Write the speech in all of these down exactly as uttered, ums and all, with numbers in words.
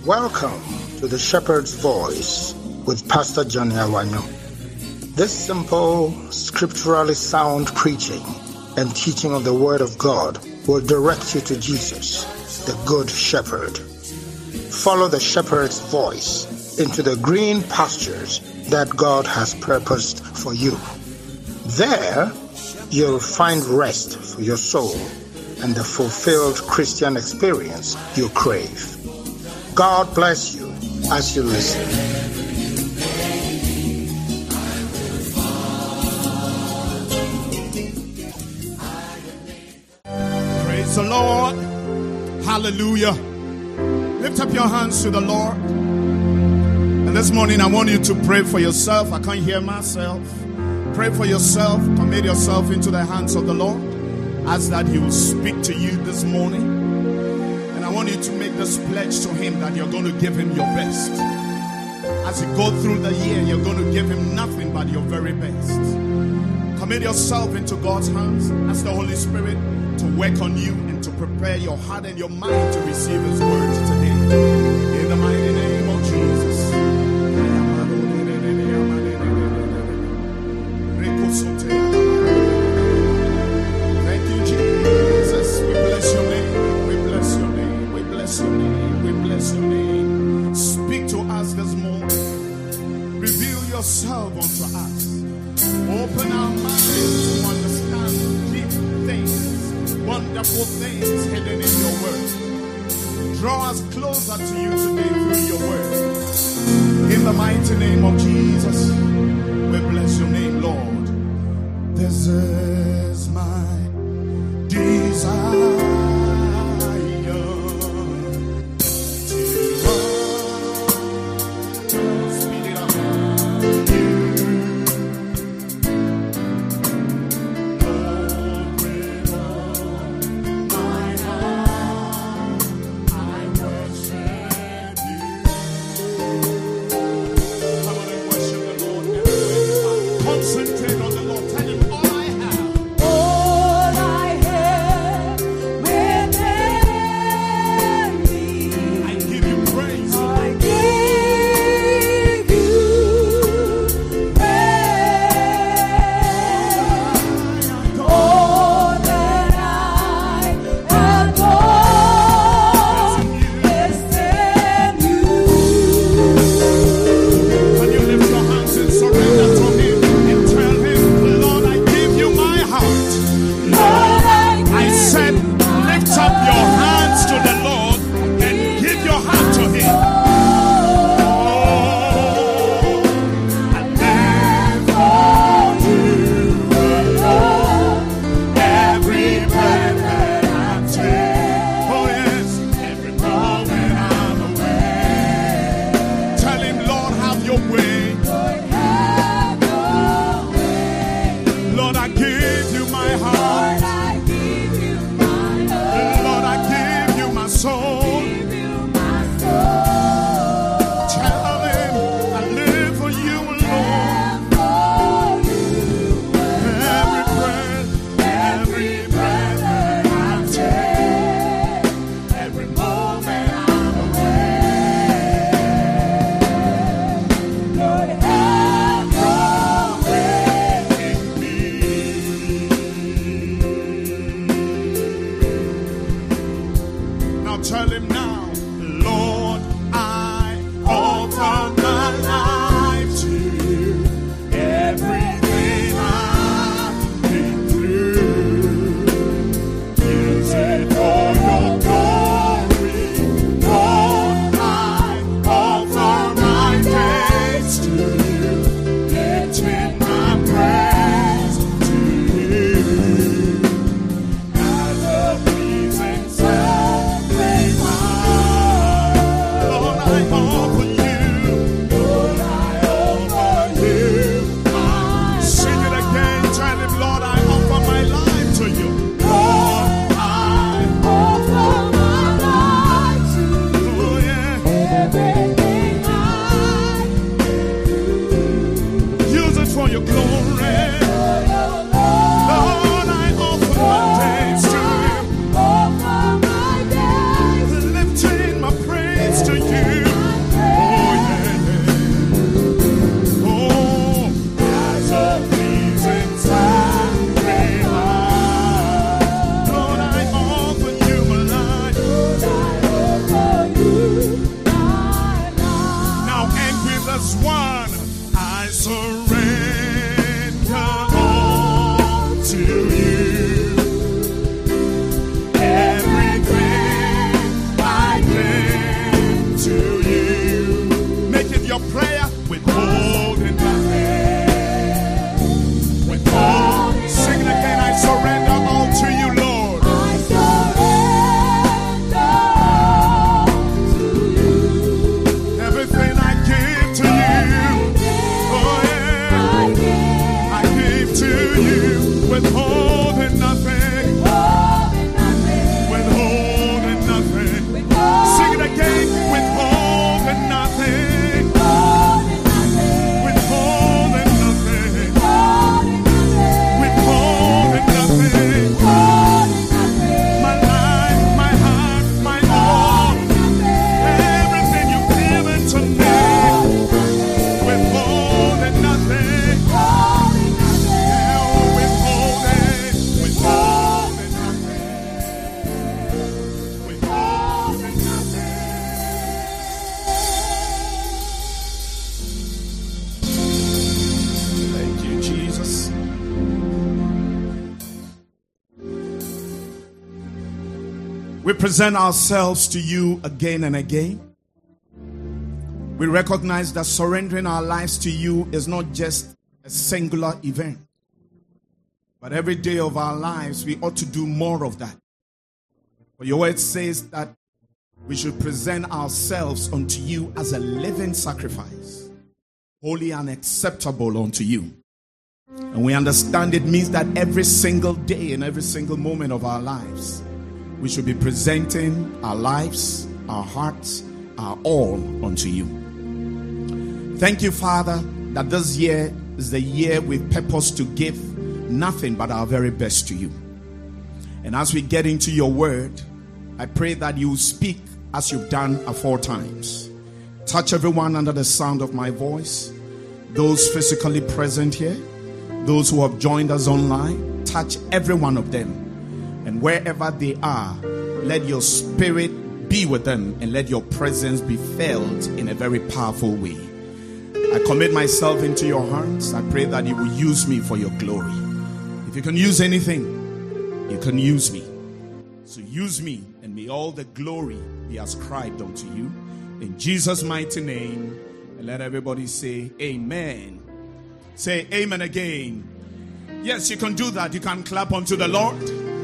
Welcome to the Shepherd's Voice with Pastor Johnny Awanyo. This simple, scripturally sound preaching and teaching of the Word of God will direct you to Jesus, the Good Shepherd. Follow the Shepherd's voice into the green pastures that God has purposed for you. There, you'll find rest for your soul and the fulfilled Christian experience you crave. God bless you as you listen. Praise the Lord. Hallelujah. Lift up your hands to the Lord. And this morning I want you to pray for yourself. I can't hear myself. Pray for yourself. Commit yourself into the hands of the Lord. Ask that He will speak to you this morning. And I want you to make this pledge to Him that you're going to give Him your best. As you go through the year, you're going to give Him nothing but your very best. Commit yourself into God's hands. Ask the Holy Spirit to work on you and to prepare your heart and your mind to receive His word today. In the mighty name of Jesus. Thank you, Jesus. We bless your name. We bless your name. We bless your name. We bless your name. Speak to us this morning. Reveal yourself unto us. Open our minds to understand deep things, wonderful things hidden in your word. Draw us closer to you today through your word. In the mighty name of Jesus, we bless your name, Lord. This is my desire. To you. to you, withholding nothing, withholding nothing. Sing it again, withholding nothing, withholding nothing, withholding nothing. My life, my heart, my all, everything you've given to me, withholding nothing. We present ourselves to you again and again. We recognize that surrendering our lives to you is not just a singular event, but every day of our lives we ought to do more of that. For your word says that we should present ourselves unto you as a living sacrifice, holy and acceptable unto you. And we understand it means that every single day and every single moment of our lives, we should be presenting our lives, our hearts, our all unto you. Thank you, Father, that this year is the year with purpose to give nothing but our very best to you. And as we get into your word, I pray that you speak as you've done aforetimes. Touch everyone under the sound of my voice, those physically present here, those who have joined us online. Touch every one of them. And wherever they are, let your spirit be with them and let your presence be felt in a very powerful way. I commit myself into your hands. I pray that you will use me for your glory. If you can use anything, you can use me. So use me, and may all the glory be ascribed unto you. In Jesus' mighty name, and let everybody say amen. Say amen again. Yes, you can do that. You can clap unto the Lord.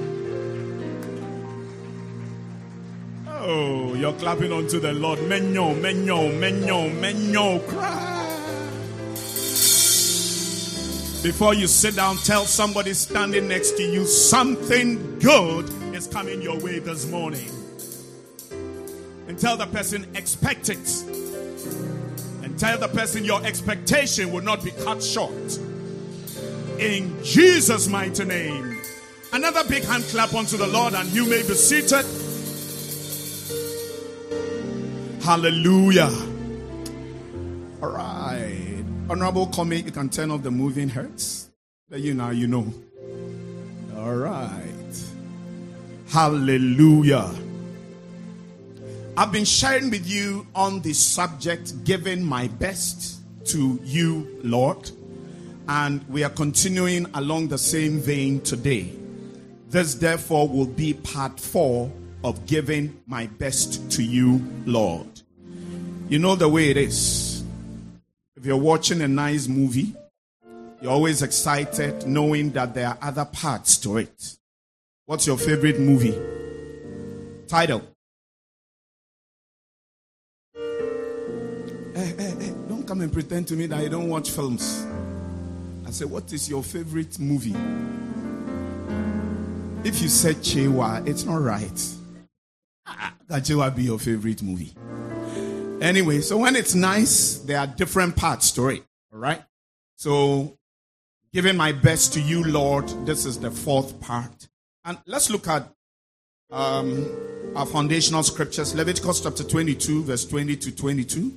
Oh, you're clapping unto the Lord. Menyo, menyo, menyo, menyo. Cry. Before you sit down, tell somebody standing next to you, something good is coming your way this morning. And tell the person, expect it. And tell the person your expectation will not be cut short. In Jesus' mighty name. Another big hand clap unto the Lord, and you may be seated. Hallelujah. All right. Honorable comic, you can turn off the moving hertz. But you now, you know. All right. Hallelujah. I've been sharing with you on this subject, giving my best to you, Lord. And we are continuing along the same vein today. This, therefore, will be part four of giving my best to you, Lord. You know the way it is. If you're watching a nice movie, you're always excited knowing that there are other parts to it. What's your favorite movie? Title. Hey, hey, hey, don't come and pretend to me that you don't watch films. I say, what is your favorite movie? If you said Chewa, it's not right. That Chewa be your favorite movie. Anyway, so when it's nice, there are different parts to it. All right? So, giving my best to you, Lord, this is the fourth part. And let's look at um, our foundational scriptures. Leviticus chapter twenty-two, verse twenty to twenty-two.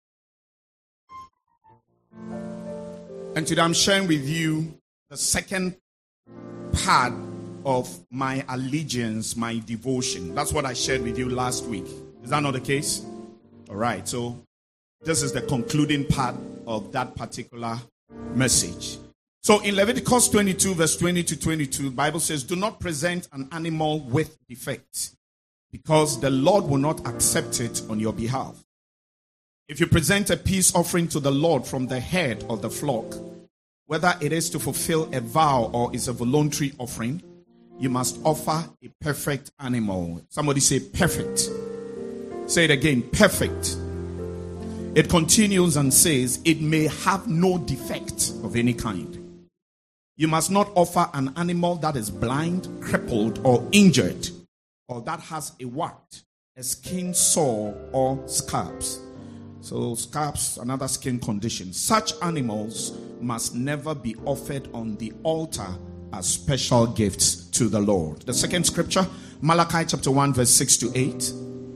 And today I'm sharing with you the second part of my allegiance, my devotion. That's what I shared with you last week. Is that not the case? All right. So this is the concluding part of that particular message. So in Leviticus twenty-two, verse twenty to twenty-two, the Bible says, do not present an animal with defects, because the Lord will not accept it on your behalf. If you present a peace offering to the Lord from the head of the flock, whether it is to fulfill a vow or is a voluntary offering, you must offer a perfect animal. Somebody say perfect. Say it again, perfect. It continues and says, it may have no defect of any kind. You must not offer an animal that is blind, crippled, or injured, or that has a what? A skin sore or scabs. So scabs, another skin condition. Such animals must never be offered on the altar as special gifts to the Lord. The second scripture, Malachi chapter one, verse six to eight.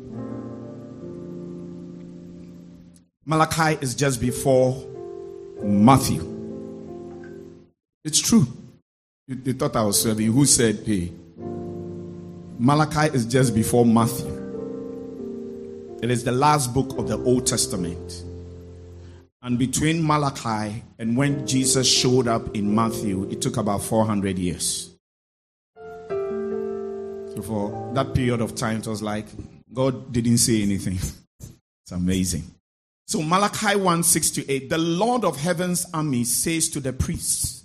Malachi is just before Matthew. It's true. You, you thought I was serving. Who said, hey? Malachi is just before Matthew. It is the last book of the Old Testament. And between Malachi and when Jesus showed up in Matthew, it took about four hundred years. So for that period of time, it was like God didn't say anything. It's amazing. So Malachi one, six to eight. The Lord of heaven's army says to the priests,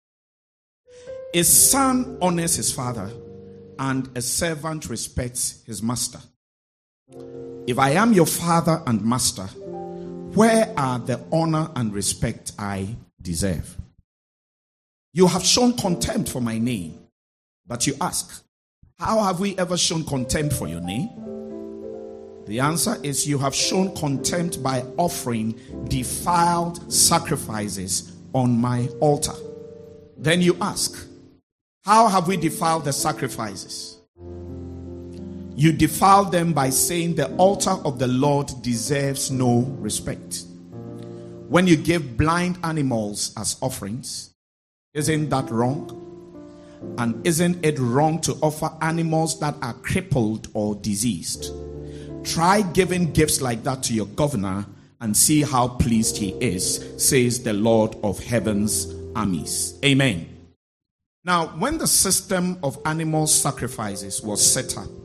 a son honors his father, and a servant respects his master. If I am your father and master, where are the honor and respect I deserve? You have shown contempt for my name, but you ask, how have we ever shown contempt for your name? The answer is, you have shown contempt by offering defiled sacrifices on my altar. Then you ask, how have we defiled the sacrifices? You defiled them by saying the altar of the Lord deserves no respect. When you give blind animals as offerings, isn't that wrong? And isn't it wrong to offer animals that are crippled or diseased? Try giving gifts like that to your governor and see how pleased he is, says the Lord of heaven's armies. Amen. Now, when the system of animal sacrifices was set up,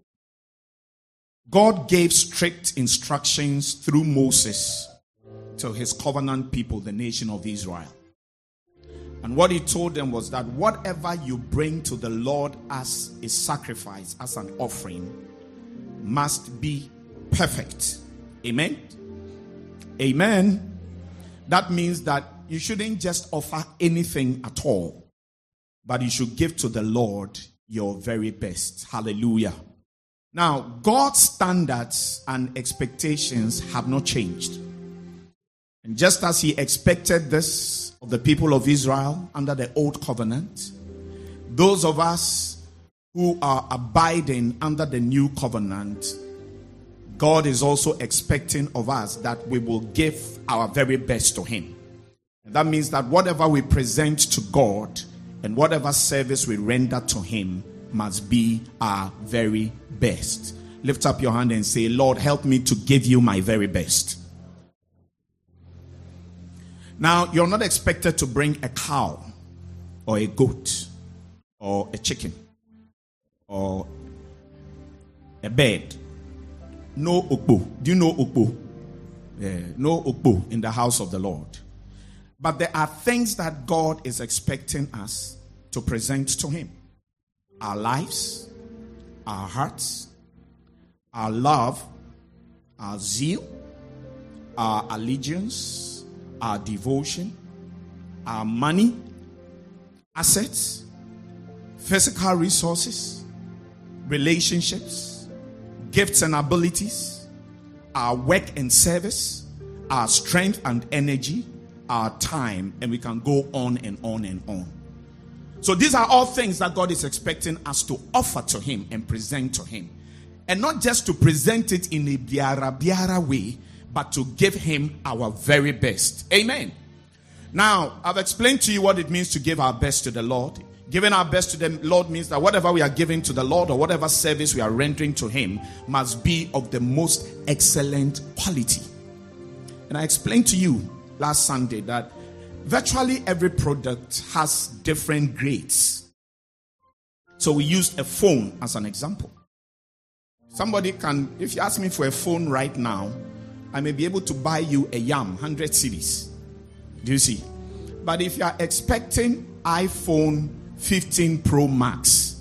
God gave strict instructions through Moses to his covenant people, the nation of Israel. And what he told them was that whatever you bring to the Lord as a sacrifice, as an offering, must be perfect. Amen? Amen. That means that you shouldn't just offer anything at all, but you should give to the Lord your very best. Hallelujah. Now, God's standards and expectations have not changed. And just as he expected this of the people of Israel under the old covenant, those of us who are abiding under the new covenant, God is also expecting of us that we will give our very best to him. And that means that whatever we present to God and whatever service we render to him must be our very best. Lift up your hand and say, Lord, help me to give you my very best. Now, you're not expected to bring a cow or a goat or a chicken or a bird. No okpo. Do you know okpo? Yeah, no okpo in the house of the Lord. But there are things that God is expecting us to present to him. Our lives, our hearts, our love, our zeal, our allegiance, our devotion, our money, assets, physical resources, relationships, gifts and abilities, our work and service, our strength and energy, our time, and we can go on and on and on. So these are all things that God is expecting us to offer to him and present to him. And not just to present it in a biara biara way, but to give him our very best. Amen. Now, I've explained to you what it means to give our best to the Lord. Giving our best to the Lord means that whatever we are giving to the Lord or whatever service we are rendering to him must be of the most excellent quality. And I explained to you last Sunday that virtually every product has different grades. So we used a phone as an example. Somebody can, if you ask me for a phone right now, I may be able to buy you a Yam one hundred series. Do you see? But if you are expecting iPhone fifteen Pro Max,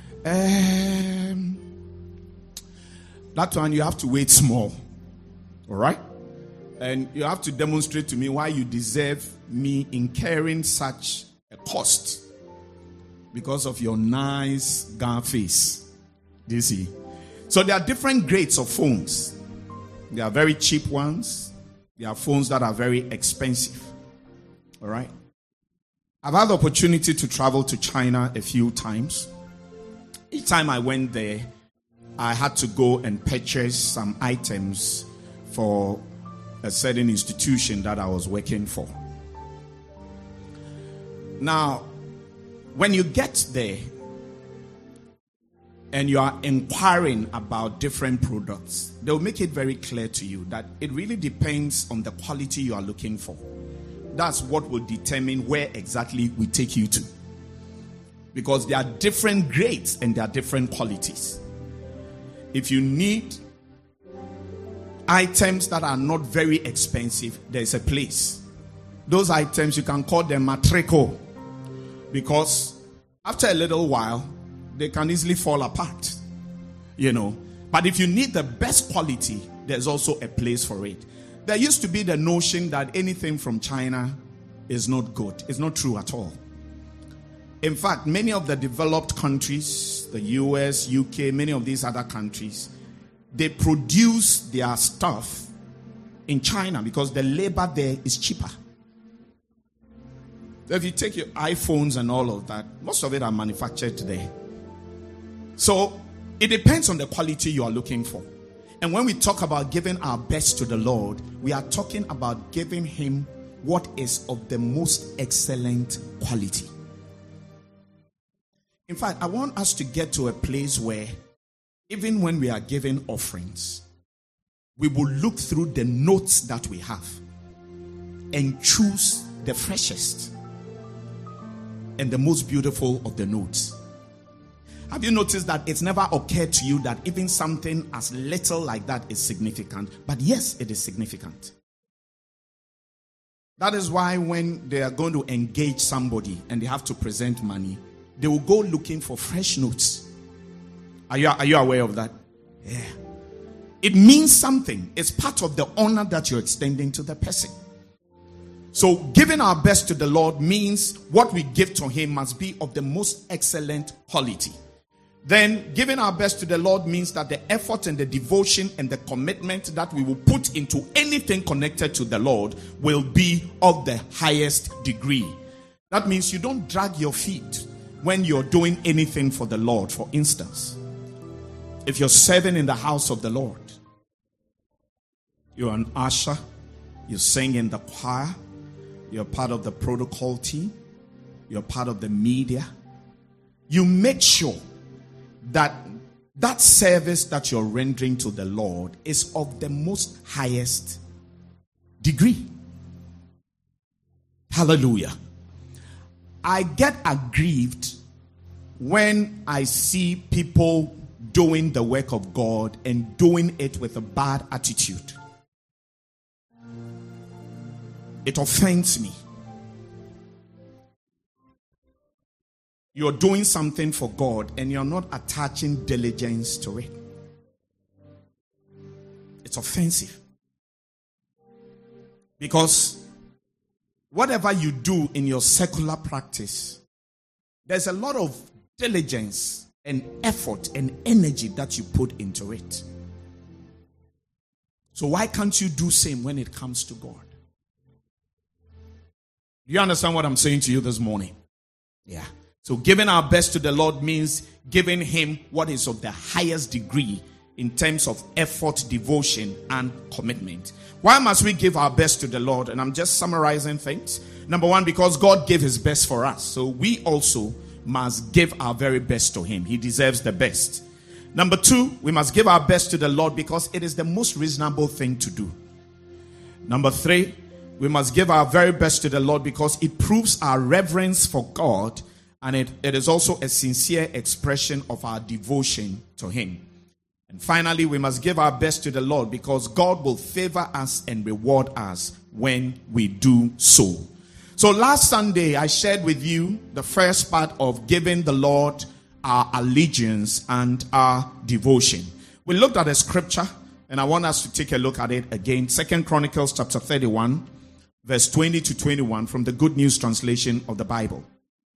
um, that one you have to wait small. All right? And you have to demonstrate to me why you deserve me incurring such a cost because of your nice gar face. Do you see? So there are different grades of phones. There are very cheap ones. There are phones that are very expensive. All right? I've had the opportunity to travel to China a few times. Each time I went there, I had to go and purchase some items for a certain institution that I was working for. Now, when you get there and you are inquiring about different products, they'll make it very clear to you that it really depends on the quality you are looking for. That's what will determine where exactly we take you to. Because there are different grades and there are different qualities. If you need items that are not very expensive, there's a place. Those items, you can call them matrico, because after a little while, they can easily fall apart. You know. But if you need the best quality, there's also a place for it. There used to be the notion that anything from China is not good. It's not true at all. In fact, many of the developed countries, the U S, U K, many of these other countries, they produce their stuff in China because the labor there is cheaper. So if you take your iPhones and all of that, most of it are manufactured there. So it depends on the quality you are looking for. And when we talk about giving our best to the Lord, we are talking about giving him what is of the most excellent quality. In fact, I want us to get to a place where even when we are giving offerings, we will look through the notes that we have and choose the freshest and the most beautiful of the notes. Have you noticed that it's never occurred to you that even something as little like that is significant? But yes, it is significant. That is why when they are going to engage somebody and they have to present money, they will go looking for fresh notes. Are you, are you aware of that? Yeah. It means something. It's part of the honor that you're extending to the person. So giving our best to the Lord means what we give to him must be of the most excellent quality. Then giving our best to the Lord means that the effort and the devotion and the commitment that we will put into anything connected to the Lord will be of the highest degree. That means you don't drag your feet when you're doing anything for the Lord. For instance, if you're serving in the house of the Lord, you're an usher, you sing in the choir, you're part of the protocol team, you're part of the media, you make sure that that service that you're rendering to the Lord is of the most highest degree. Hallelujah. I get aggrieved when I see people doing the work of God and doing it with a bad attitude. It offends me. You're doing something for God and you're not attaching diligence to it. It's offensive. Because whatever you do in your secular practice, there's a lot of diligence and effort and energy that you put into it. So why can't you do same when it comes to God? Do you understand what I'm saying to you this morning? Yeah. So giving our best to the Lord means giving him what is of the highest degree in terms of effort, devotion, and commitment. Why must we give our best to the Lord? And I'm just summarizing things. Number one, because God gave his best for us. So we also must give our very best to him. He deserves the best. Number two, we must give our best to the Lord because it is the most reasonable thing to do. Number three, we must give our very best to the Lord because it proves our reverence for God. And it, it is also a sincere expression of our devotion to him. And finally, we must give our best to the Lord because God will favor us and reward us when we do so. So last Sunday, I shared with you the first part of giving the Lord our allegiance and our devotion. We looked at a scripture, and I want us to take a look at it again. Second Chronicles chapter thirty-one, verse twenty to twenty-one from the Good News translation of the Bible.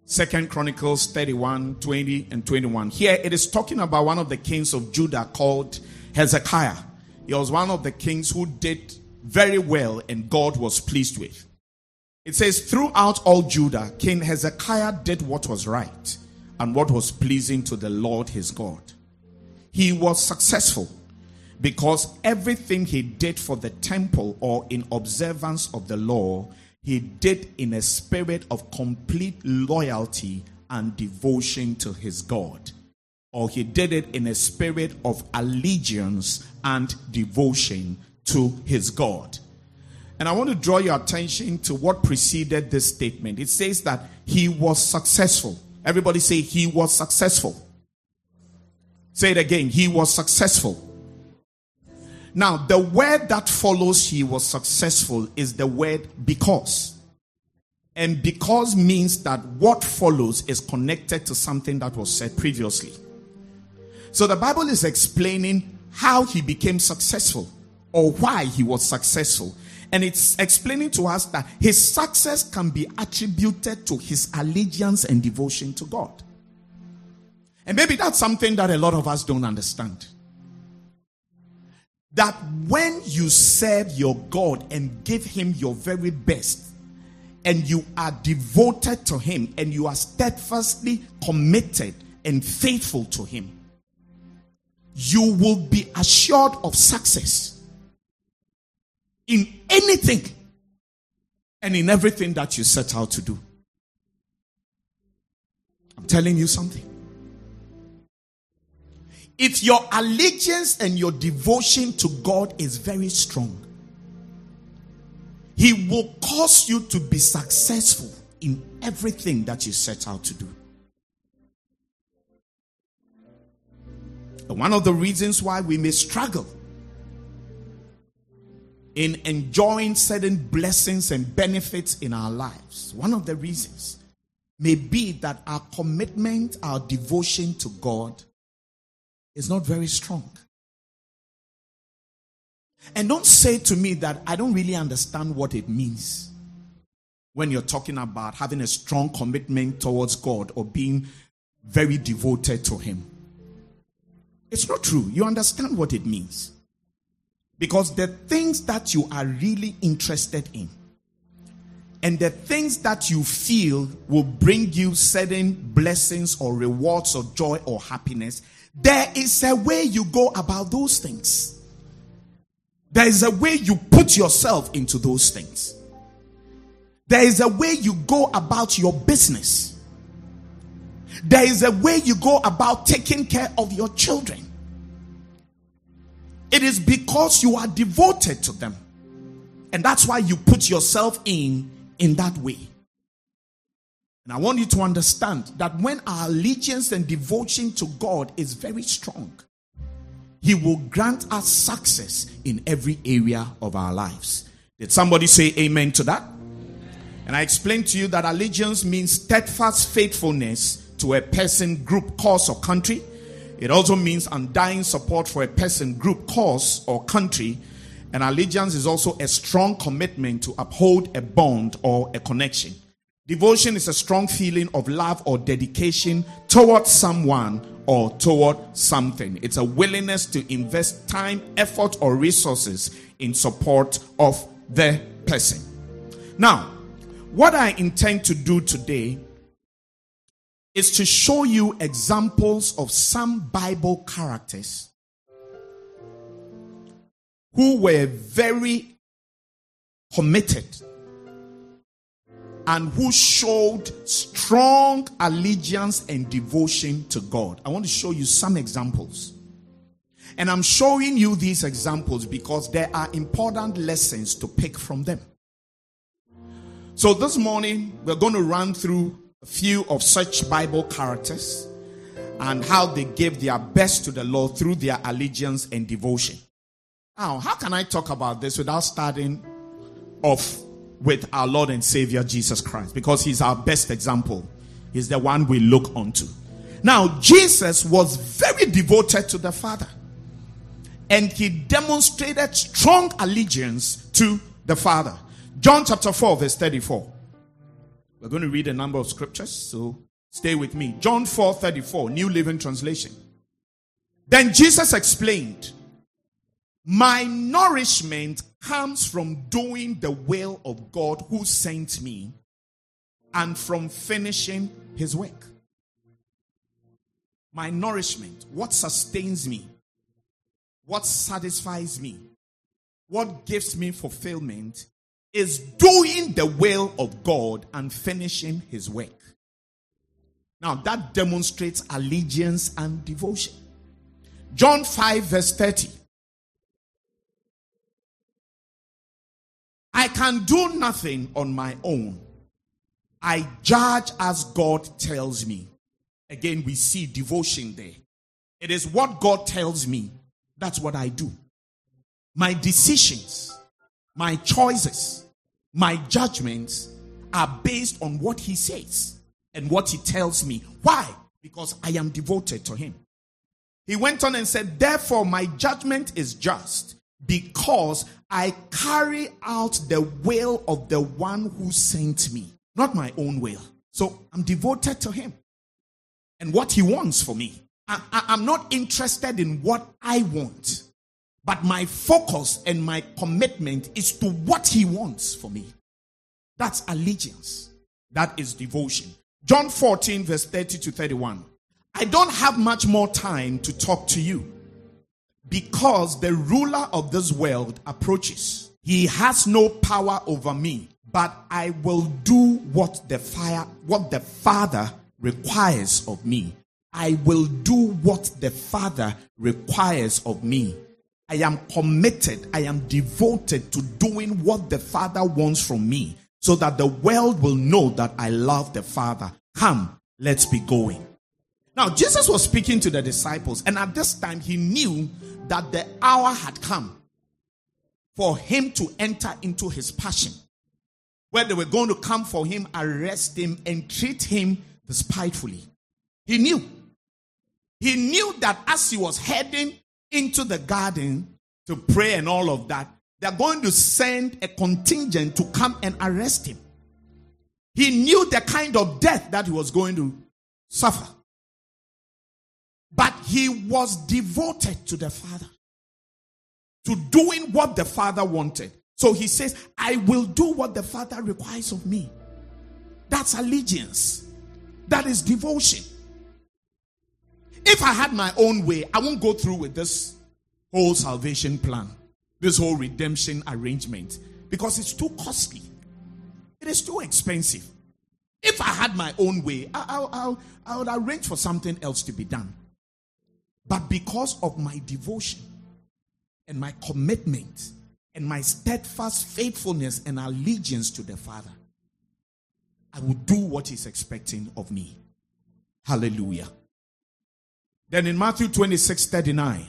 Second Chronicles thirty-one, twenty and twenty-one. Here it is talking about one of the kings of Judah called Hezekiah. He was one of the kings who did very well and God was pleased with. It says, throughout all Judah, King Hezekiah did what was right and what was pleasing to the Lord his God. He was successful because everything he did for the temple or in observance of the law, he did in a spirit of complete loyalty and devotion to his God. Or he did it in a spirit of allegiance and devotion to his God. And I want to draw your attention to what preceded this statement. It says that he was successful. Everybody say he was successful. Say it again. He was successful. Now, the word that follows he was successful is the word because. And because means that what follows is connected to something that was said previously. So the Bible is explaining how he became successful or why he was successful. And it's explaining to us that his success can be attributed to his allegiance and devotion to God. And maybe that's something that a lot of us don't understand. That when you serve your God and give him your very best, and you are devoted to him, and you are steadfastly committed and faithful to him, you will be assured of success in anything and in everything that you set out to do. I'm telling you something. If your allegiance and your devotion to God is very strong, he will cause you to be successful in everything that you set out to do. And one of the reasons why we may struggle in enjoying certain blessings and benefits in our lives, one of the reasons may be that our commitment, our devotion to God is not very strong. And don't say to me that I don't really understand what it means when you're talking about having a strong commitment towards God or being very devoted to him. It's not true. You understand what it means. Because the things that you are really interested in and the things that you feel will bring you certain blessings or rewards or joy or happiness, there is a way you go about those things. There is a way you put yourself into those things. There is a way you go about your business. There is a way you go about taking care of your children. It is because you are devoted to them. And that's why you put yourself in in that way. And I want you to understand that when our allegiance and devotion to God is very strong, he will grant us success in every area of our lives. Did somebody say amen to that? And I explained to you that allegiance means steadfast faithfulness to a person, group, cause, or country. It also means undying support for a person, group, cause, or country. And allegiance is also a strong commitment to uphold a bond or a connection. Devotion is a strong feeling of love or dedication towards someone or toward something. It's a willingness to invest time, effort, or resources in support of the person. Now, what I intend to do today is to show you examples of some Bible characters who were very committed and who showed strong allegiance and devotion to God. I want to show you some examples. And I'm showing you these examples because there are important lessons to pick from them. So this morning, we're going to run through a few of such Bible characters and how they gave their best to the Lord through their allegiance and devotion. Now, how can I talk about this without starting off with our Lord and Savior Jesus Christ? Because he's our best example. He's the one we look onto. Now, Jesus was very devoted to the Father. And he demonstrated strong allegiance to the Father. John chapter four verse thirty-four. We're going to read a number of scriptures, so stay with me. John four thirty-four, New Living Translation. Then Jesus explained, my nourishment comes from doing the will of God who sent me and from finishing his work. My nourishment, what sustains me, what satisfies me, what gives me fulfillment is doing the will of God and finishing his work. Now that demonstrates allegiance and devotion. John five verse thirty. I can do nothing on my own. I judge as God tells me. Again, we see devotion there. It is what God tells me. That's what I do. My decisions, my choices, my judgments are based on what he says and what he tells me. Why? Because I am devoted to him. He went on and said, therefore my judgment is just because I carry out the will of the one who sent me, not my own will. So I'm devoted to him and what he wants for me. I, I, I'm not interested in what I want, but my focus and my commitment is to what he wants for me. That's allegiance. That is devotion. John fourteen verse thirty to thirty-one. I don't have much more time to talk to you because the ruler of this world approaches. He has no power over me, but I will do what the fire, what the Father requires of me. I will do what the Father requires of me. I am committed, I am devoted to doing what the Father wants from me so that the world will know that I love the Father. Come, let's be going. Now, Jesus was speaking to the disciples, and at this time he knew that the hour had come for him to enter into his passion, where they were going to come for him, arrest him, and treat him despitefully. He knew. He knew that as he was heading into the garden to pray and all of that, they're going to send a contingent to come and arrest him. He knew the kind of death that he was going to suffer. But he was devoted to the Father, to doing what the Father wanted. So he says, I will do what the Father requires of me. That's allegiance. That is devotion. If I had my own way, I won't go through with this whole salvation plan, this whole redemption arrangement, because it's too costly. It is too expensive. If I had my own way, I, I, I, I would arrange for something else to be done. But because of my devotion and my commitment and my steadfast faithfulness and allegiance to the Father, I will do what he's expecting of me. Hallelujah. Then in Matthew twenty-six thirty-nine,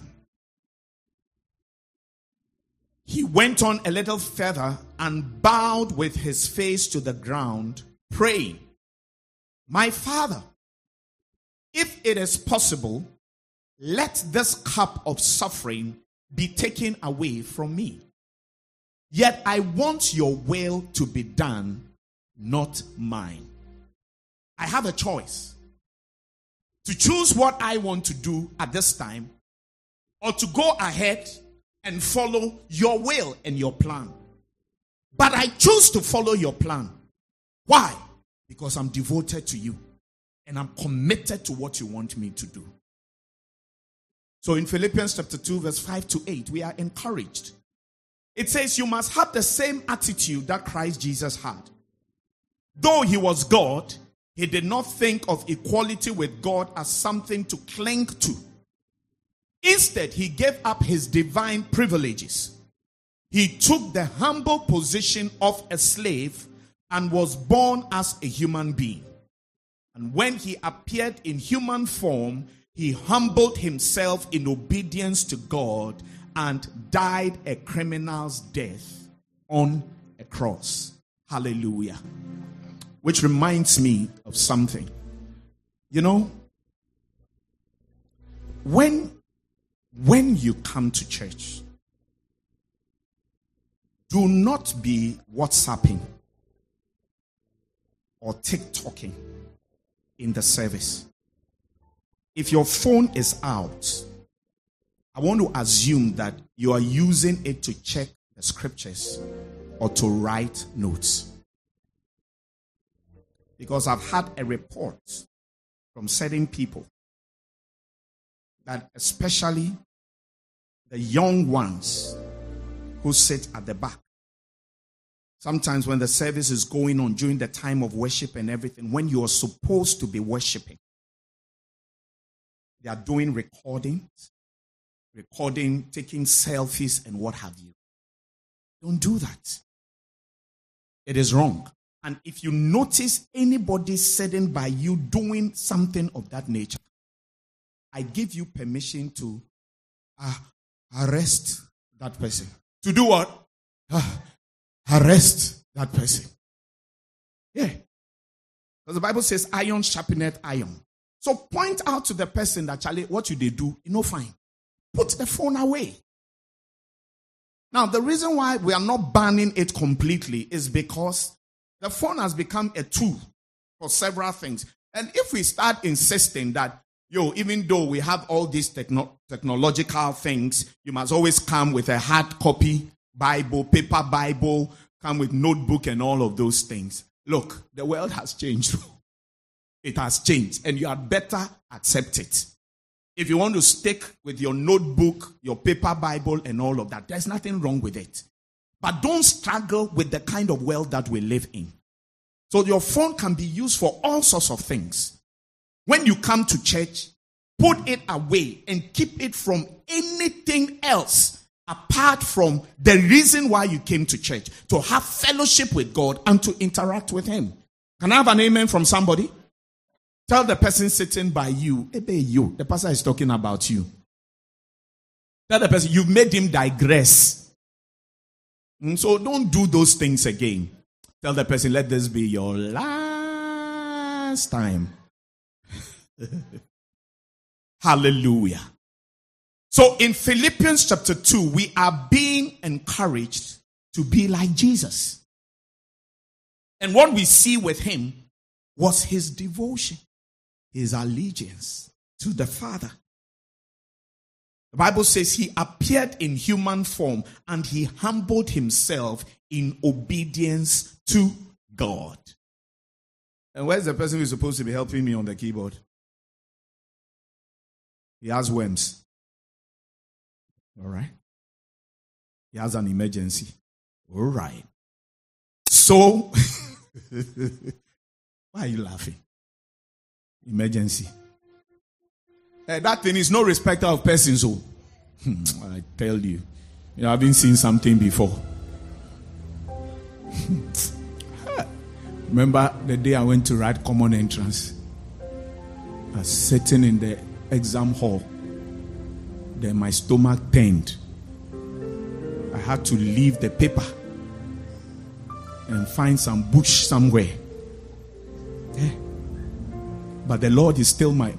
he went on a little further and bowed with his face to the ground, praying, my Father, if it is possible, let this cup of suffering be taken away from me. Yet I want your will to be done, not mine. I have a choice to choose what I want to do at this time, or to go ahead and follow your will and your plan. But I choose to follow your plan. Why? Because I'm devoted to you and I'm committed to what you want me to do. So in Philippians chapter two, verse five to eight, we are encouraged. It says, you must have the same attitude that Christ Jesus had. Though he was God, he did not think of equality with God as something to cling to. Instead, he gave up his divine privileges. He took the humble position of a slave and was born as a human being. And when he appeared in human form, he humbled himself in obedience to God and died a criminal's death on a cross. Hallelujah. Which reminds me of something. You know, when, when you come to church, do not be WhatsApping or TikToking in the service. If your phone is out, I want to assume that you are using it to check the scriptures or to write notes. Because I've had a report from certain people that especially the young ones who sit at the back, sometimes when the service is going on during the time of worship and everything, when you are supposed to be worshiping, they are doing recordings, recording, taking selfies and what have you. Don't do that. It is wrong. And if you notice anybody sitting by you doing something of that nature, I give you permission to uh, arrest that person. To do what? Uh, arrest that person. Yeah. Because the Bible says iron sharpeneth iron. So point out to the person that, Charlie, what you they do, you know, fine. Put the phone away. Now, the reason why we are not banning it completely is because the phone has become a tool for several things. And if we start insisting that, yo, even though we have all these techno- technological things, you must always come with a hard copy Bible, paper Bible, come with notebook and all of those things. Look, the world has changed. It has changed, and you had better accept it. If you want to stick with your notebook, your paper Bible, and all of that, there's nothing wrong with it. But don't struggle with the kind of world that we live in. So your phone can be used for all sorts of things. When you come to church, put it away and keep it from anything else apart from the reason why you came to church, to have fellowship with God and to interact with Him. Can I have an amen from somebody? Tell the person sitting by you, Ebe you, the pastor is talking about you. Tell the person, you've made him digress. So don't do those things again. Tell the person, let this be your last time. Hallelujah. So in Philippians chapter two, we are being encouraged to be like Jesus. And what we see with him was his devotion, his allegiance to the Father. The Bible says he appeared in human form and he humbled himself in obedience to God. And where's the person who's supposed to be helping me on the keyboard? He has worms. All right. He has an emergency. All right. So, why are you laughing? Emergency. Uh, that thing is no respecter of persons. So, I tell you, you know, I've been seeing something before. Remember the day I went to write common entrance? I was sitting in the exam hall. Then my stomach turned. I had to leave the paper and find some bush somewhere. Yeah. But the Lord is still my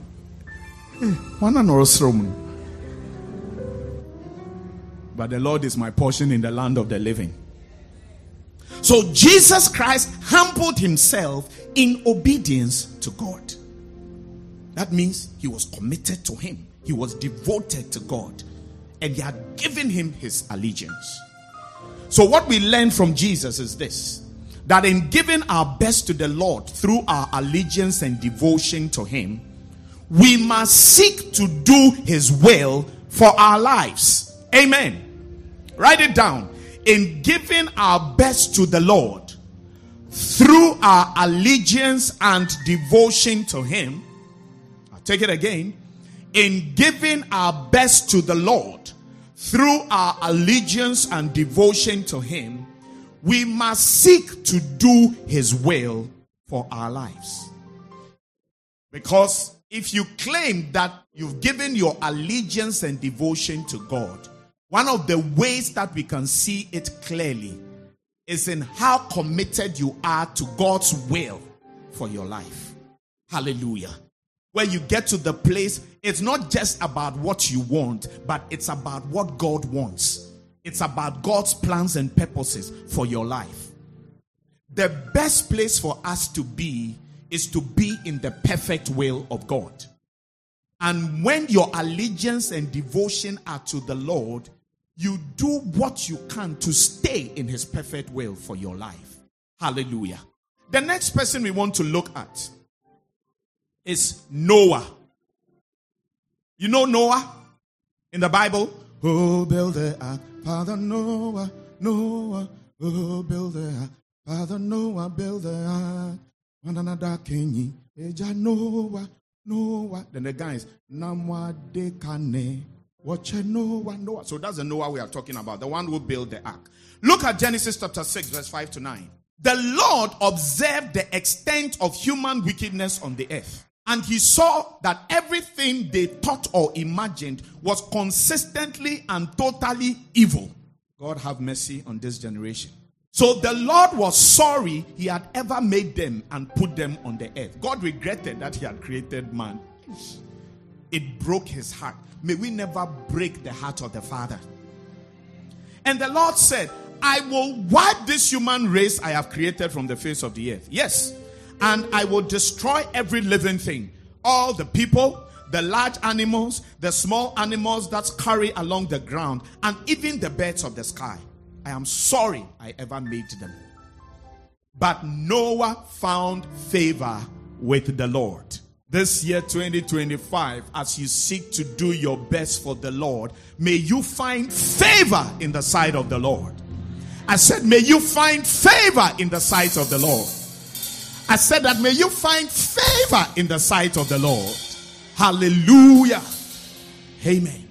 but the Lord is my portion in the land of the living. So Jesus Christ humbled himself in obedience to God. That means he was committed to him. He was devoted to God. And he had given him his allegiance. So what we learn from Jesus is this: that in giving our best to the Lord through our allegiance and devotion to him, we must seek to do his will for our lives. Amen. Write it down. In giving our best to the Lord through our allegiance and devotion to him, I'll take it again. In giving our best to the Lord through our allegiance and devotion to him, we must seek to do his will for our lives. Because if you claim that you've given your allegiance and devotion to God, one of the ways that we can see it clearly is in how committed you are to God's will for your life. Hallelujah. Where you get to the place, it's not just about what you want, but it's about what God wants. It's about God's plans and purposes for your life. the best place for us to be is to be in the perfect will of God. And when your allegiance and devotion are to the Lord, you do what you can to stay in his perfect will for your life. Hallelujah. The next person we want to look at is Noah. You know Noah in the Bible? Oh, build the ark, Father Noah, Noah. Oh, build the ark, Father Noah, build the ark. Another king, Eja Noah, Noah. Then the guys, Namwa dekane. Watch Noah, Noah. So that's the Noah we are talking about, the one who built the ark. Look at Genesis chapter six, verse five to nine. The Lord observed the extent of human wickedness on the earth. And he saw that everything they thought or imagined was consistently and totally evil. God have mercy on this generation. So the Lord was sorry he had ever made them and put them on the earth. God regretted that he had created man. It broke his heart. May we never break the heart of the Father. And the Lord said, I will wipe this human race I have created from the face of the earth. Yes. And I will destroy every living thing. All the people, the large animals, the small animals that scurry along the ground, and even the birds of the sky. I am sorry I ever made them. But Noah found favor with the Lord. This year twenty twenty-five, as you seek to do your best for the Lord, may you find favor in the sight of the Lord. I said, may you find favor in the sight of the Lord. I said that may you find favor in the sight of the Lord. Hallelujah. Amen.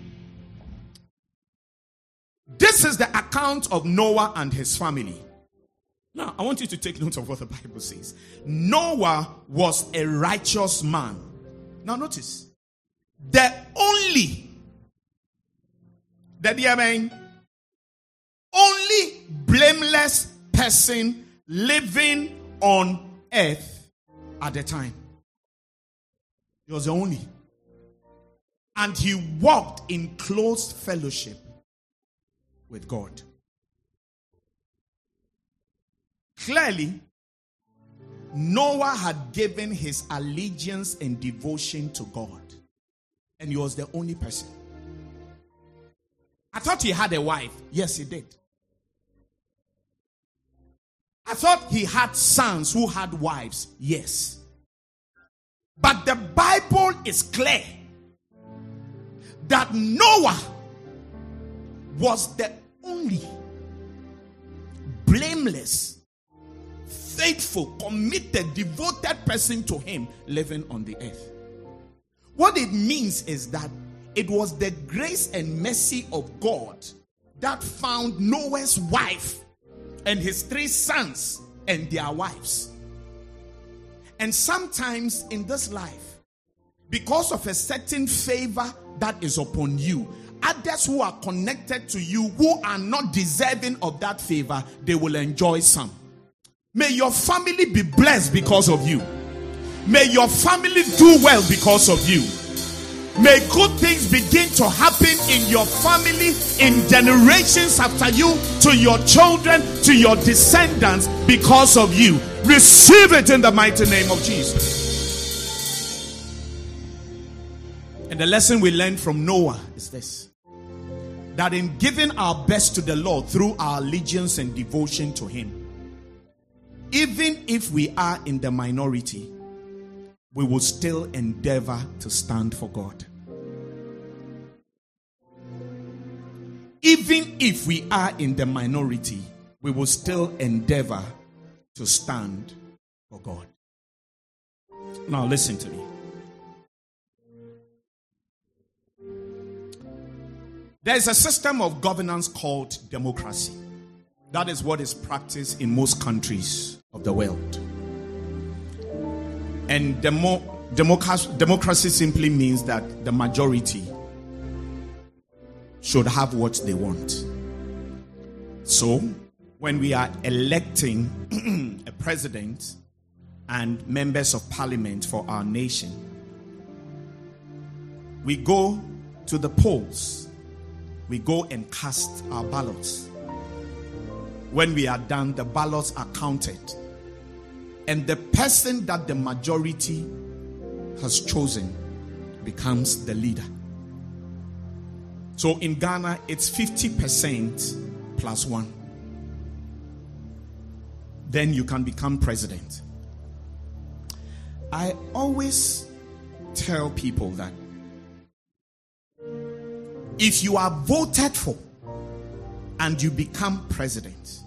This is the account of Noah and his family. Now, I want you to take note of what the Bible says. Noah was a righteous man. Now, notice. The only, the dear man, only blameless person living on earth at the time. He was the only. And he walked in close fellowship with God. Clearly, Noah had given his allegiance and devotion to God. And he was the only person. I thought he had a wife. Yes, he did. I thought he had sons who had wives. Yes. But the Bible is clear that Noah was the only blameless, faithful, committed, devoted person to him living on the earth. What it means is that it was the grace and mercy of God that found Noah's wife and his three sons and their wives. And sometimes in this life, because of a certain favor that is upon you, others who are connected to you who are not deserving of that favor, they will enjoy some. May your family be blessed because of you. May your family do well because of you. May good things begin to happen in your family, in generations after you, to your children, to your descendants because of you. Receive it in the mighty name of Jesus. And the lesson we learned from Noah is this: that in giving our best to the Lord through our allegiance and devotion to him, even if we are in the minority, we will still endeavor to stand for God. Even if we are in the minority, we will still endeavor to stand for God. Now listen to me. There is a system of governance called democracy. That is what is practiced in most countries of the world. And demo, democracy, democracy simply means that the majority should have what they want. So, when we are electing a president and members of parliament for our nation, we go to the polls. We go and cast our ballots. When we are done, the ballots are counted. And the person that the majority has chosen becomes the leader. So in Ghana, it's fifty percent plus one. Then you can become president. I always tell people that if you are voted for and you become president,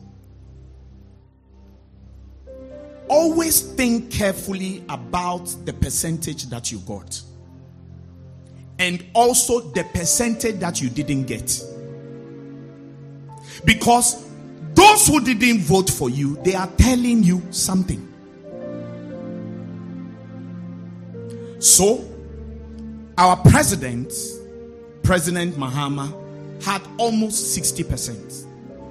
always think carefully about the percentage that you got, and also the percentage that you didn't get. Because those who didn't vote for you, they are telling you something. So, our president, President Mahama, had almost sixty percent.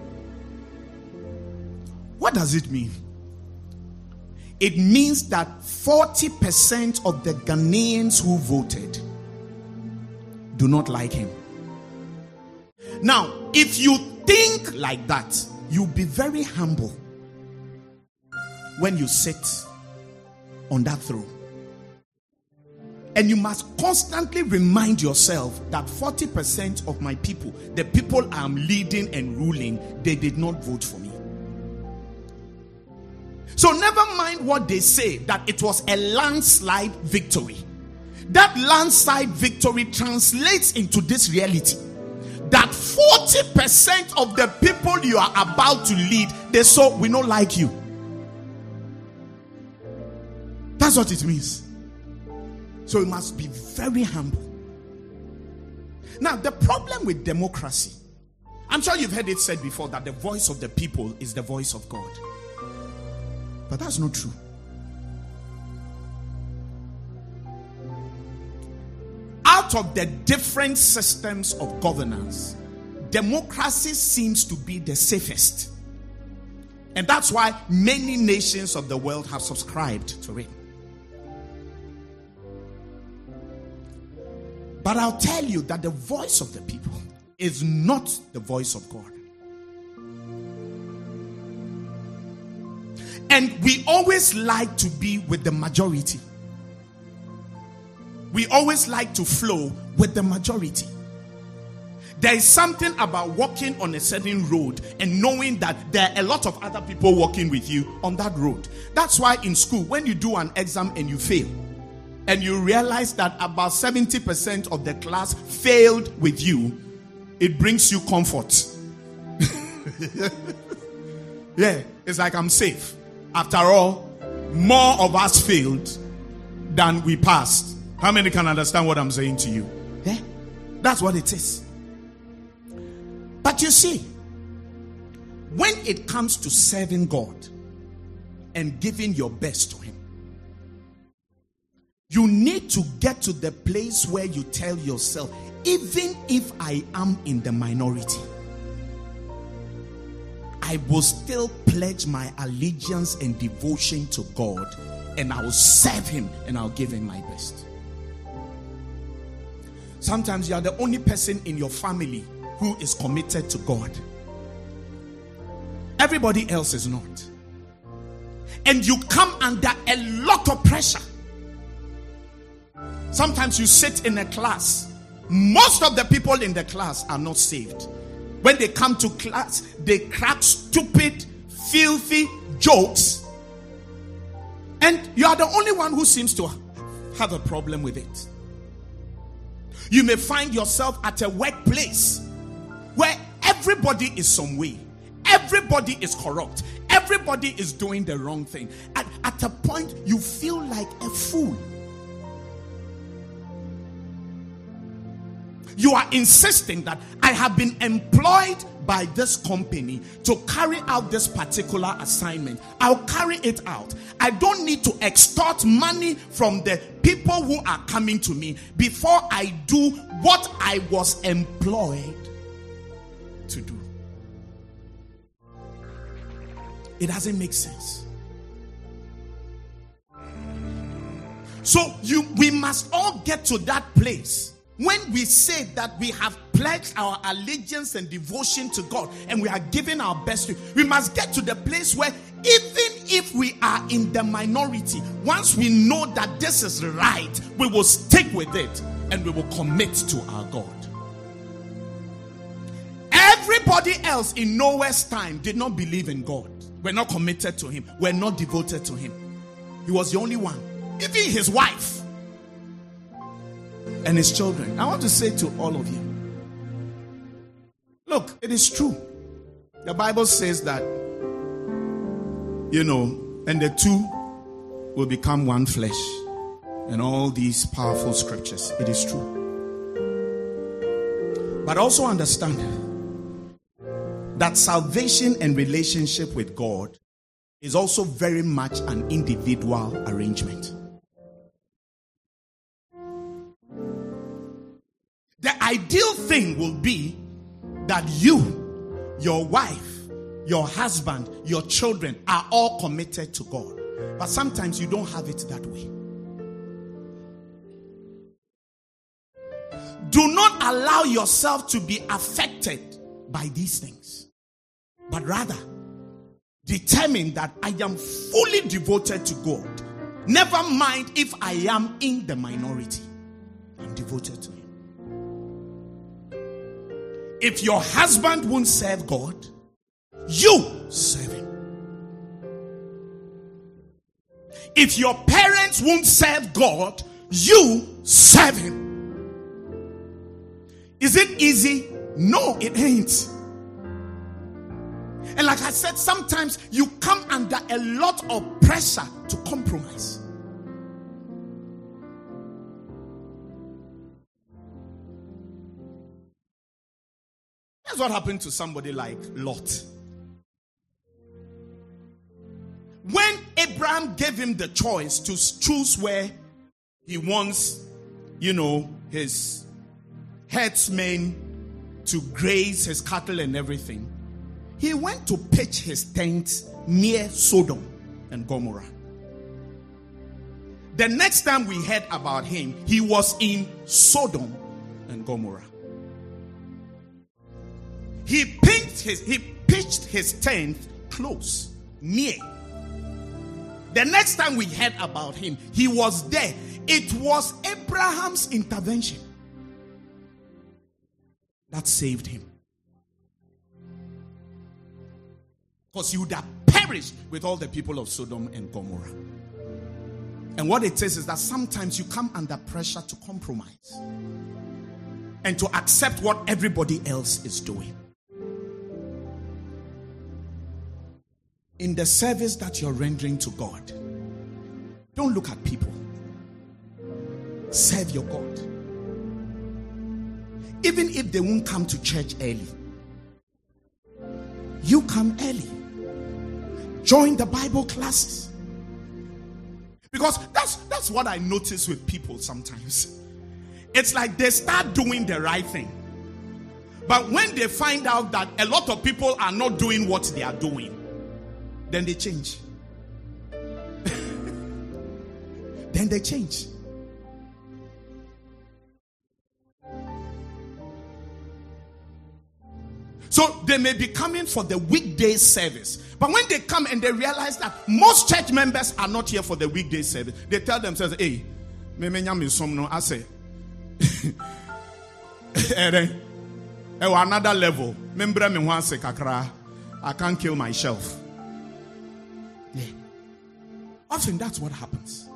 What does it mean? It means that forty percent of the Ghanaians who voted do not like him. Now, if you think like that, you'll be very humble when you sit on that throne. And you must constantly remind yourself that forty percent of my people, the people I'm leading and ruling, they did not vote for me. So never mind what they say, that it was a landslide victory. That landslide victory translates into this reality, that forty percent of the people you are about to lead, they saw, we don't like you. That's what it means. So you must be very humble. Now, the problem with democracy, I'm sure you've heard it said before that the voice of the people is the voice of God. But that's not true. Out of the different systems of governance, democracy seems to be the safest. And that's why many nations of the world have subscribed to it. But I'll tell you that the voice of the people is not the voice of God. And we always like to be with the majority. We always like to flow with the majority. There is something about walking on a certain road and knowing that there are a lot of other people walking with you on that road. That's why in school, when you do an exam and you fail, and you realize that about seventy percent of the class failed with you, it brings you comfort. Yeah, it's like I'm safe. After all, more of us failed than we passed. How many can understand what I'm saying to you? Yeah, that's what it is. But you see, when it comes to serving God and giving your best to Him, you need to get to the place where you tell yourself, even if I am in the minority, I will still pledge my allegiance and devotion to God, and I will serve Him and I'll give Him my best. Sometimes you are the only person in your family who is committed to God. Everybody else is not. And you come under a lot of pressure. Sometimes you sit in a class. Most of the people in the class are not saved. When they come to class, they crack stupid, filthy jokes. And you are the only one who seems to have a problem with it. You may find yourself at a workplace where everybody is some way. Everybody is corrupt. Everybody is doing the wrong thing. At, at a point, you feel like a fool. You are insisting that I have been employed by this company to carry out this particular assignment. I'll carry it out. I don't need to extort money from the people who are coming to me before I do what I was employed to do. It doesn't make sense. So you, we must all get to that place. When we say that we have pledged our allegiance and devotion to God and we are giving our best to, we must get to the place where even if we are in the minority, once we know that this is right, we will stick with it and we will commit to our God. Everybody else in Noah's time did not believe in God. We're not committed to him. We're not devoted to him. He was the only one. Even his wife and his children. I want to say to all of you, look, it is true. The Bible says that, you know, and the two will become one flesh. And all these powerful scriptures. It is true. But also understand that salvation and relationship with God is also very much an individual arrangement. The ideal thing will be that you, your wife, your husband, your children are all committed to God. But sometimes you don't have it that way. Do not allow yourself to be affected by these things. But rather, determine that I am fully devoted to God. Never mind if I am in the minority. I'm devoted to him. If your husband won't serve God, you serve him. If your parents won't serve God, you serve him. Is it easy? No, it ain't. And like I said, sometimes you come under a lot of pressure to compromise. That's what happened to somebody like Lot. When Abraham gave him the choice to choose where he wants, you know, his herdsmen to graze his cattle and everything, he went to pitch his tent near Sodom and Gomorrah. The next time we heard about him, he was in Sodom and Gomorrah. He pitched his, he pitched his tent close, near. The next time we heard about him, he was there. It was Abraham's intervention that saved him. Because he would have perished with all the people of Sodom and Gomorrah. And what it says is that sometimes you come under pressure to compromise and to accept what everybody else is doing. In the service that you're rendering to God, don't look at people. Serve your God. Even if they won't come to church early, you come early. Join the Bible classes. Because that's that's what I notice with people sometimes. It's like they start doing the right thing. But when they find out that a lot of people are not doing what they are doing, then they change. Then they change. So they may be coming for the weekday service. But when they come and they realize that most church members are not here for the weekday service, they tell themselves, hey, I say, another level. I can't kill myself. Yeah. Often that's what happens.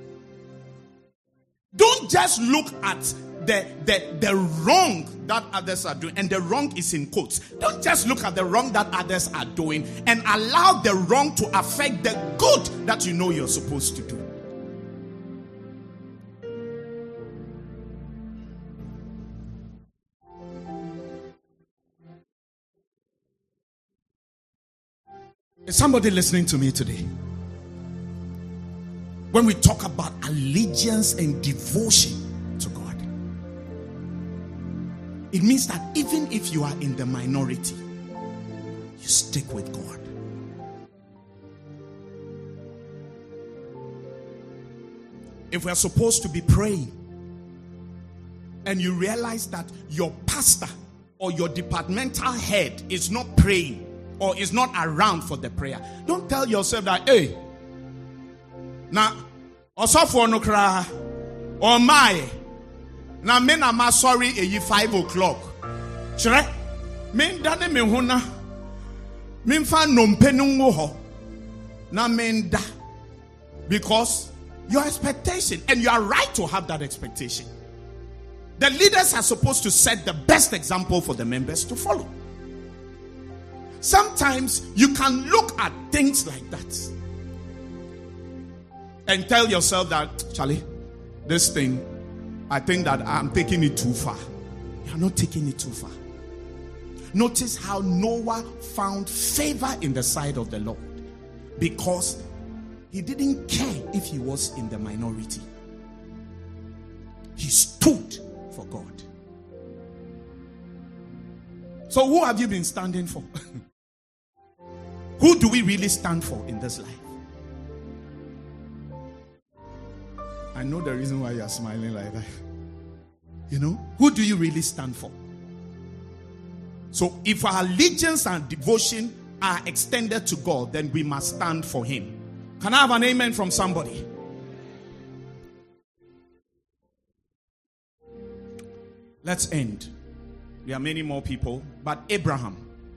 Don't just look at the, the, the wrong that others are doing, and the wrong is in quotes. Don't just look at the wrong that others are doing and allow the wrong to affect the good that you know you're supposed to do. Is somebody listening to me today? When we talk about allegiance and devotion to God, it means that even if you are in the minority, you stick with God. If we are supposed to be praying and you realize that your pastor or your departmental head is not praying, or is not around for the prayer, don't tell yourself that, hey, now, osofo no kra, or my, now men are sorry, a five o'clock. Sure, men dane me huna, men fan no penungo ho, na men da, because your expectation, and you are right to have that expectation. The leaders are supposed to set the best example for the members to follow. Sometimes you can look at things like that and tell yourself that, Charlie, this thing, I think that I'm taking it too far. You're not taking it too far. Notice how Noah found favor in the sight of the Lord, because he didn't care if he was in the minority. He stood for God. So who have you been standing for? Who do we really stand for in this life? I know the reason why you are smiling like that. You know, who do you really stand for? So if our allegiance and devotion are extended to God, then we must stand for him. Can I have an amen from somebody? Let's end. There are many more people, but Abraham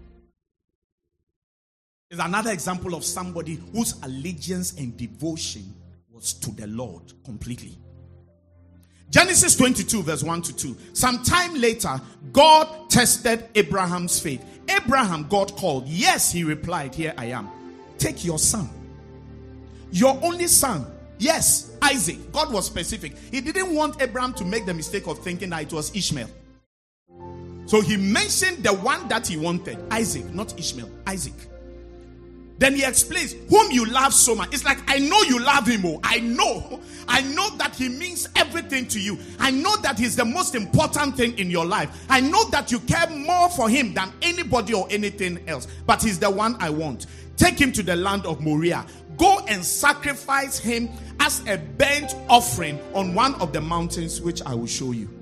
is another example of somebody whose allegiance and devotion was to the Lord completely. Genesis twenty-two verse one to two. Sometime later, God tested Abraham's faith. Abraham, God called. Yes, he replied, here I am. Take your son, your only son. Yes, Isaac. God was specific. He didn't want Abraham to make the mistake of thinking that it was Ishmael. So he mentioned the one that he wanted, Isaac, not Ishmael, Isaac. Then he explains, whom you love so much. It's like, I know you love him. Oh, I know. I know that he means everything to you. I know that he's the most important thing in your life. I know that you care more for him than anybody or anything else. But he's the one I want. Take him to the land of Moriah. Go and sacrifice him as a burnt offering on one of the mountains which I will show you.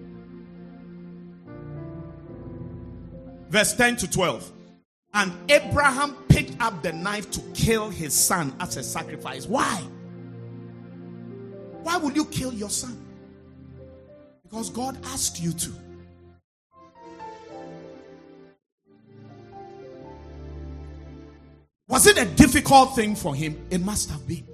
Verse ten to twelve. And Abraham picked up the knife to kill his son as a sacrifice. Why? Why would you kill your son? Because God asked you to. Was it a difficult thing for him? It must have been.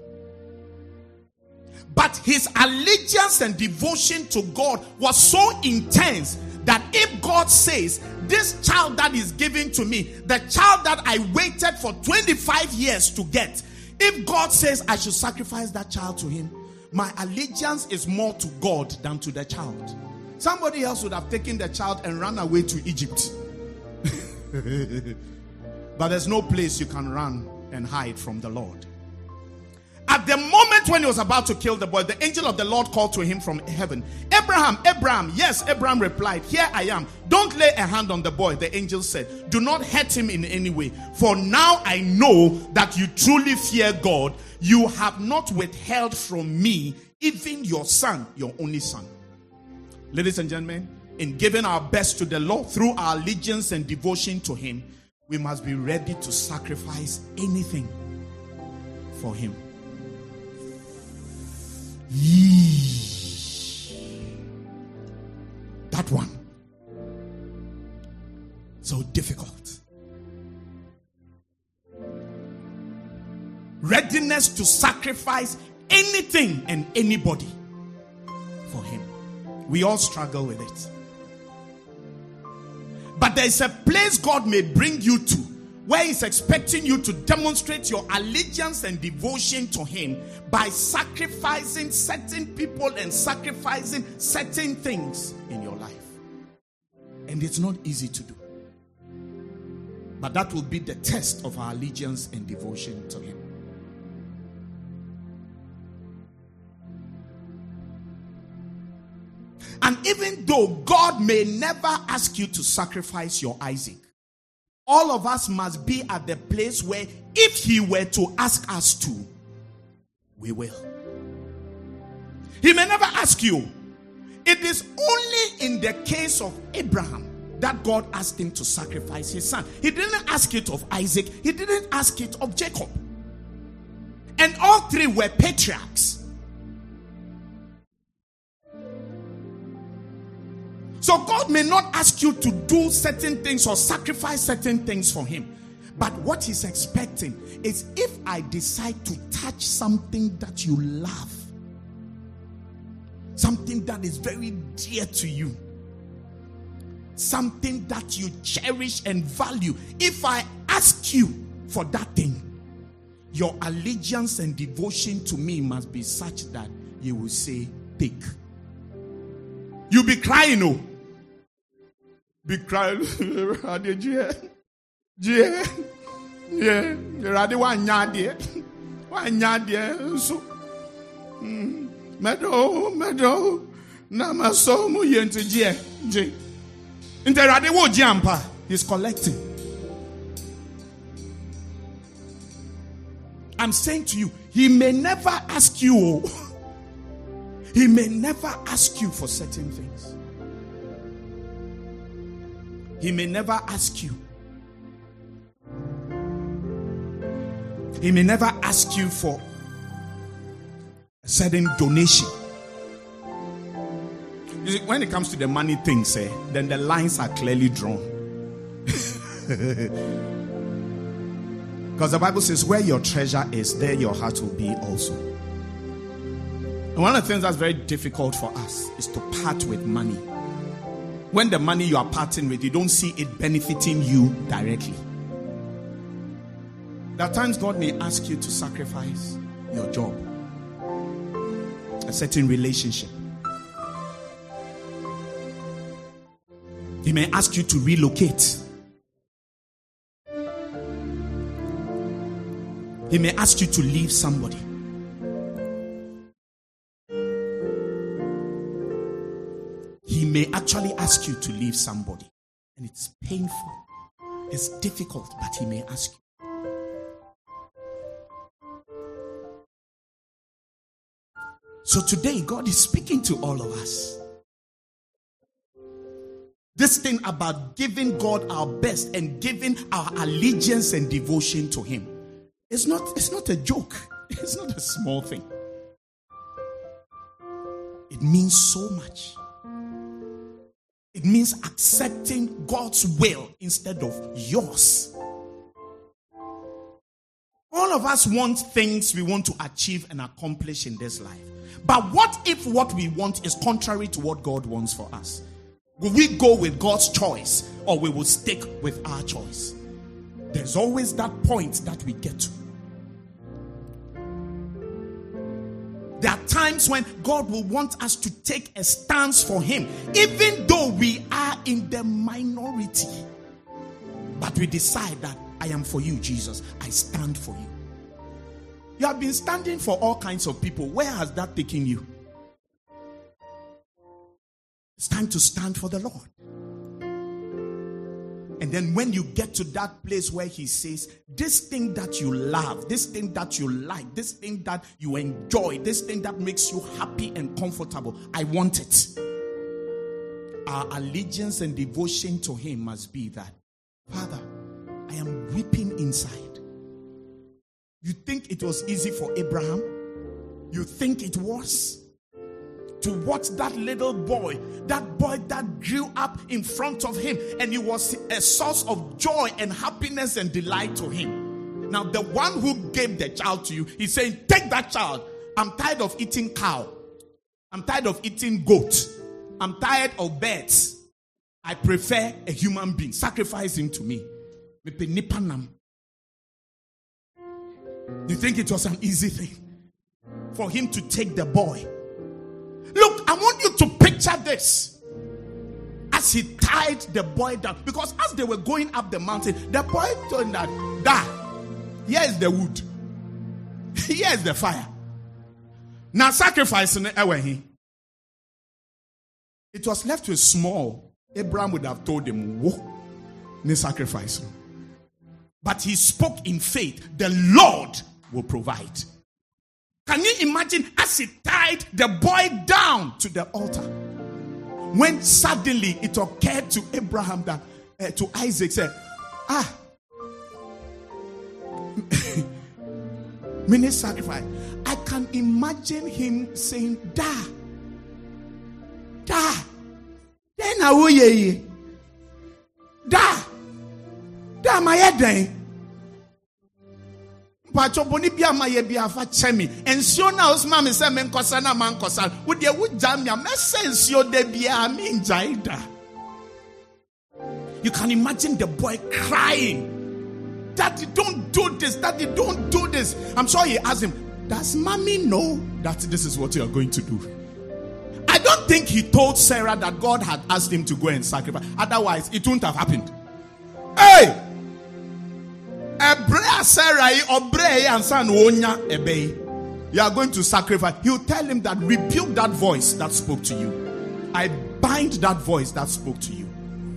But his allegiance and devotion to God was so intense that if God says, this child that is given to me, the child that I waited for twenty-five years to get, if God says I should sacrifice that child to him, my allegiance is more to God than to the child. Somebody else would have taken the child and run away to Egypt. But there's no place you can run and hide from the Lord. At the moment when he was about to kill the boy, the angel of the Lord called to him from heaven. Abraham, Abraham. Yes, Abraham replied, here I am. Don't lay a hand on the boy. The angel said, do not hurt him in any way. For now I know that you truly fear God. You have not withheld from me even your son, your only son. Ladies and gentlemen, in giving our best to the Lord through our allegiance and devotion to him, we must be ready to sacrifice anything for him. That one. So difficult. Readiness to sacrifice anything and anybody for him. We all struggle with it. But there is a place God may bring you to where he's expecting you to demonstrate your allegiance and devotion to him by sacrificing certain people and sacrificing certain things in your life. And it's not easy to do. But that will be the test of our allegiance and devotion to him. And even though God may never ask you to sacrifice your Isaac, all of us must be at the place where if he were to ask us to, we will. He may never ask you. It is only in the case of Abraham that God asked him to sacrifice his son. He didn't ask it of Isaac. He didn't ask it of Jacob. And all three were patriarchs. So God may not ask you to do certain things or sacrifice certain things for him. But what he's expecting is, if I decide to touch something that you love, something that is very dear to you, something that you cherish and value, if I ask you for that thing, your allegiance and devotion to me must be such that you will say, take. You'll be crying, oh. Be crying. Yeah, yeah, you're ready one yard, one yard, so meadow, meadow, Namaso Muyente J. Interradewo Jampa, he's collecting. I'm saying to you, he may never ask you, he may never ask you for certain things. He may never ask you. He may never ask you for a certain donation. You see, when it comes to the money things, eh, then the lines are clearly drawn. Because the Bible says, where your treasure is, there your heart will be also. And one of the things that's very difficult for us is to part with money. When the money you are parting with, you don't see it benefiting you directly. There are times God may ask you to sacrifice your job, a certain relationship. He may ask you to relocate. He may ask you to leave somebody. He may actually ask you to leave somebody. And it's painful. It's difficult, but he may ask you. So today, God is speaking to all of us. This thing about giving God our best and giving our allegiance and devotion to him. It's not, it's not a joke. It's not a small thing. It means so much. It means accepting God's will instead of yours. All of us want things we want to achieve and accomplish in this life. But what if what we want is contrary to what God wants for us? Will we go with God's choice, or we will stick with our choice? There's always that point that we get to. There are times when God will want us to take a stance for him, even though we are in the minority. But we decide that I am for you, Jesus. I stand for you. You have been standing for all kinds of people. Where has that taken you? It's time to stand for the Lord. And then when you get to that place where he says, this thing that you love, this thing that you like, this thing that you enjoy, this thing that makes you happy and comfortable, I want it. Our allegiance and devotion to him must be that, Father, I am weeping inside. You think it was easy for Abraham? You think it was? To watch that little boy, that boy that grew up in front of him, and he was a source of joy and happiness and delight to him. Now, the one who gave the child to you, he's saying, take that child. I'm tired of eating cow. I'm tired of eating goat. I'm tired of birds. I prefer a human being. Sacrifice him to me. You think it was an easy thing for him to take the boy? Look, I want you to picture this. As he tied the boy down, because as they were going up the mountain, the boy told him that, Dad, here is the wood. Here is the fire. Now sacrificing it, it was left with small. Abraham would have told him, whoa, no sacrifice. But he spoke in faith, the Lord will provide. Can you imagine as he tied the boy down to the altar? when suddenly it occurred to Abraham that, uh, to Isaac, said, ah, mini sacrifice. I can imagine him saying, da, da, then I will ye, da, da, my head. Pachoboni bia maye bia fa chemi ensio na osma me se me nkosa na man kosa wo de wo jam ya me ensio de bia me njaida. You can imagine the boy crying, Daddy, don't do this, Daddy, don't do this. I'm sure he asked him, does mommy know that this is what you are going to do? I don't think he told Sarah that God had asked him to go and sacrifice. Otherwise it wouldn't have happened. Hey, you are going to sacrifice. He'll tell him that rebuke that voice that spoke to you. I bind that voice that spoke to you.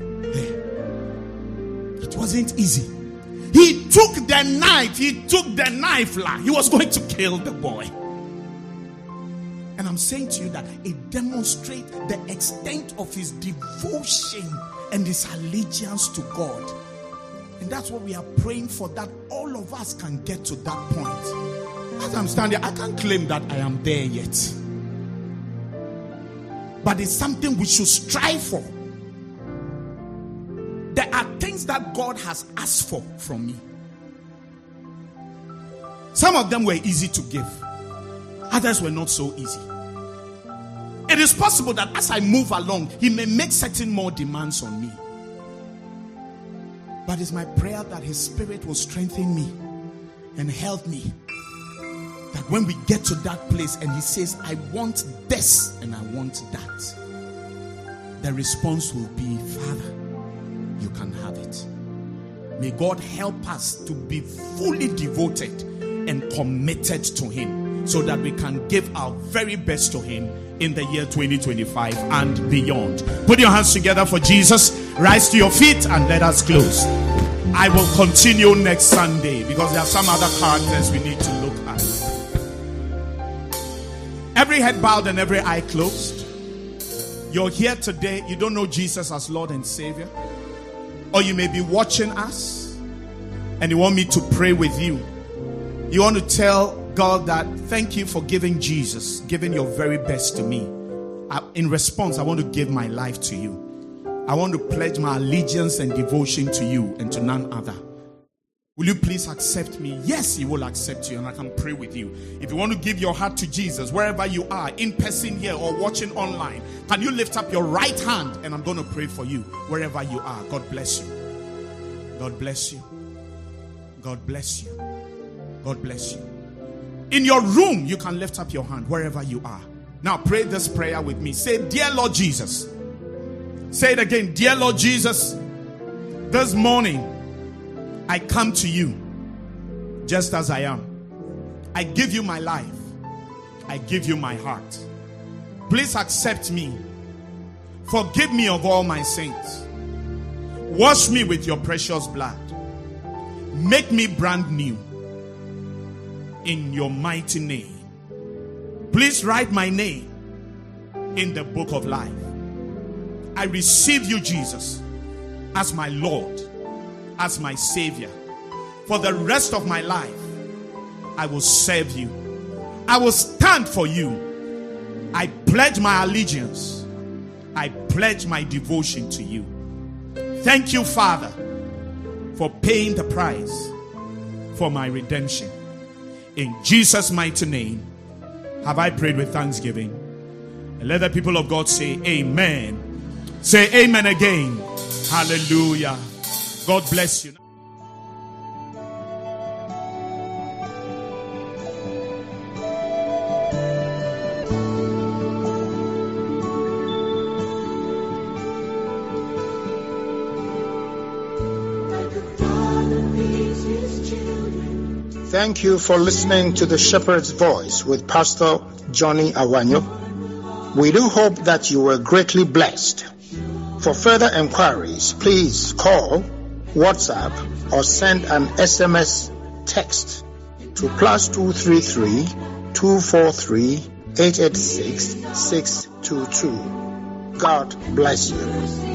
It wasn't easy. He took the knife. He took the knife. He was going to kill the boy. And I'm saying to you that it demonstrates the extent of his devotion and his allegiance to God. And that's what we are praying for, that all of us can get to that point. As I'm standing, I can't claim that I am there yet. But it's something we should strive for. There are things that God has asked for from me. Some of them were easy to give. Others were not so easy. It is possible that as I move along, He may make certain more demands on me. But it's my prayer that His Spirit will strengthen me and help me. That when we get to that place and He says, I want this and I want that, the response will be, Father, you can have it. May God help us to be fully devoted and committed to Him so that we can give our very best to Him in the year twenty twenty-five and beyond. Put your hands together for Jesus. Rise to your feet and let us close. I will continue next Sunday because there are some other characters we need to look at. Every head bowed and every eye closed. You're here today, you don't know Jesus as Lord and Savior. Or you may be watching us and you want me to pray with you. You want to tell God that thank you for giving Jesus, giving your very best to me. I, in response, I want to give my life to you. I want to pledge my allegiance and devotion to you and to none other. Will you please accept me? Yes, He will accept you and I can pray with you. If you want to give your heart to Jesus, wherever you are, in person here or watching online, can you lift up your right hand and I'm going to pray for you wherever you are. God bless you. God bless you. God bless you. God bless you. In your room, you can lift up your hand wherever you are. Now pray this prayer with me. Say, Dear Lord Jesus. Say it again. Dear Lord Jesus, this morning I come to you just as I am. I give you my life. I give you my heart. Please accept me. Forgive me of all my sins. Wash me with your precious blood. Make me brand new. In your mighty name. Please write my name in the book of life. I receive you, Jesus, as my Lord, as my Savior. For the rest of my life, I will serve you. I will stand for you. I pledge my allegiance. I pledge my devotion to you. Thank you, Father, for paying the price for my redemption. In Jesus' mighty name, have I prayed with thanksgiving. And let the people of God say amen. Say amen again. Hallelujah. God bless you. Thank you for listening to the Shepherd's Voice with Pastor Johnny Awanyo. We do hope that you were greatly blessed. For further enquiries, please call, WhatsApp, or send an S M S text to plus two three three, two four three, eight eight six, six two two. God bless you.